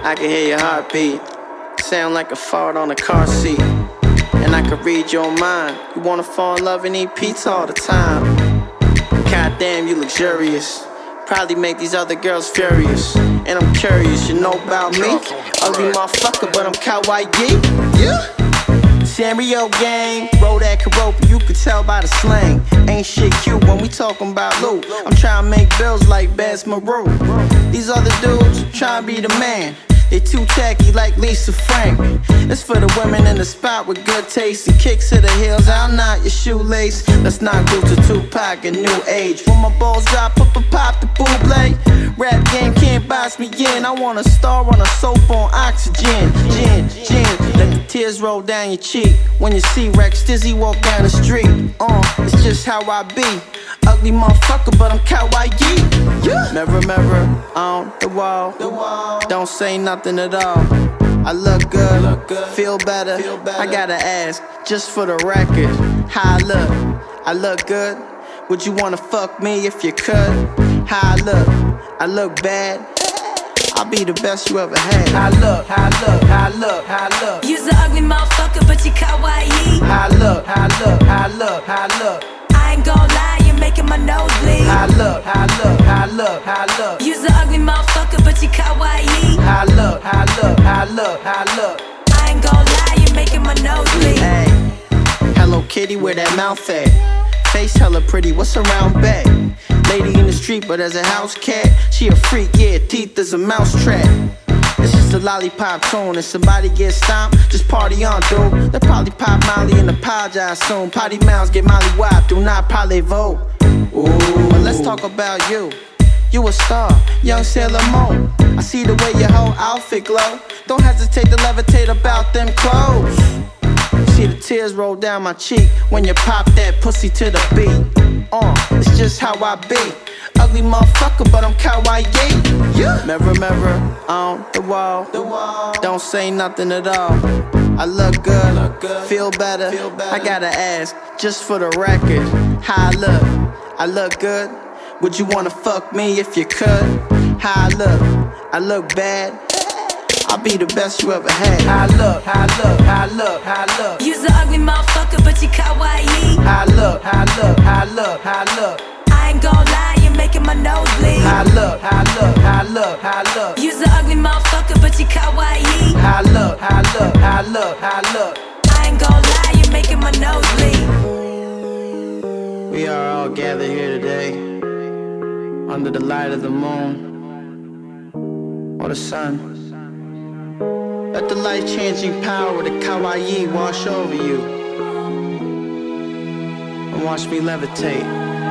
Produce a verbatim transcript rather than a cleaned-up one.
I can hear your heartbeat. Sound like a fart on a car seat. And I can read your mind. You wanna fall in love and eat pizza all the time. Goddamn, you luxurious. Probably make these other girls furious. And I'm curious, you know about me? Ugly motherfucker, but I'm kawaii. Yeah. Sanrio gang, roll that Karopa, you could tell by the slang. Ain't shit cute when we talking about loot. I'm trying to make bills like Baz Maru. These other dudes trying to be the man. They too tacky like Lisa Frank. It's for the women in the spot with good taste and kicks to the heels. I'm not your shoelace. Let's not go to Tupac and New Age. When my balls drop, pop, pop, pop the bootleg. Rap game can't box me in. I want a star on a soap on oxygen. Gin, gin, let the tears roll down your cheek when you see Rex Dizzy walk down the street. Uh, it's just how I be. Ugly motherfucker, but I'm kawaii. Yeah. Mirror, mirror on the wall. the wall. Don't say nothing at all. I look good, look good. Feel, better. Feel better. I gotta ask, just for the record, how I look. I look good. Would you wanna fuck me if you could? How I look. I look bad. I'll be the best you ever had. How I look, how I look, how I look, how I look. You's an ugly motherfucker, but you kawaii. How I look, how I look, how I look, how I look. I ain't gon' lie, you're making my nose bleed. How I look, how I look, how I look, how I look. You's an ugly motherfucker, but you kawaii. How I look, how I look, how I look, how I look. I ain't gon' lie, you're making my nose bleed. Hey, Hello Kitty, where that mouth at? Face hella pretty, what's around back? Lady in the street, but as a house cat, she a freak, yeah, teeth is a mouse trap. It's just a lollipop tune. If somebody gets stomped, just party on, dude. They'll probably pop Molly and apologize soon. Potty mouths get Molly wiped, do not parlez-vous. Ooh, but let's talk about you. You a star, young Sailor Moon. I see the way your whole outfit glow. Don't hesitate to levitate about them clothes. See the tears roll down my cheek when you pop that pussy to the beat. Uh, it's just how I be. Ugly motherfucker, but I'm kawaii. Yeah. Mirror, mirror on the wall. the wall. Don't say nothing at all. I look good, look good. Feel, better. Feel better. I gotta ask, just for the record, how I look. I look good. Would you wanna fuck me if you could? How I look. I look bad. I'll be the best you ever had. How I look, how I look, how I look, how I look. You's an ugly motherfucker, but you kawaii. How I look, how I look, how I look, how I look. I ain't gon' lie, you're making my nose bleed. How I look, how I look, how I look, how I look. You's an ugly motherfucker, but you kawaii. How I look, how I look, how I look, how I look. I ain't gon' lie, you're making my nose bleed. We are all gathered here today under the light of the moon or the sun. Let the life-changing power of the kawaii wash over you and watch me levitate.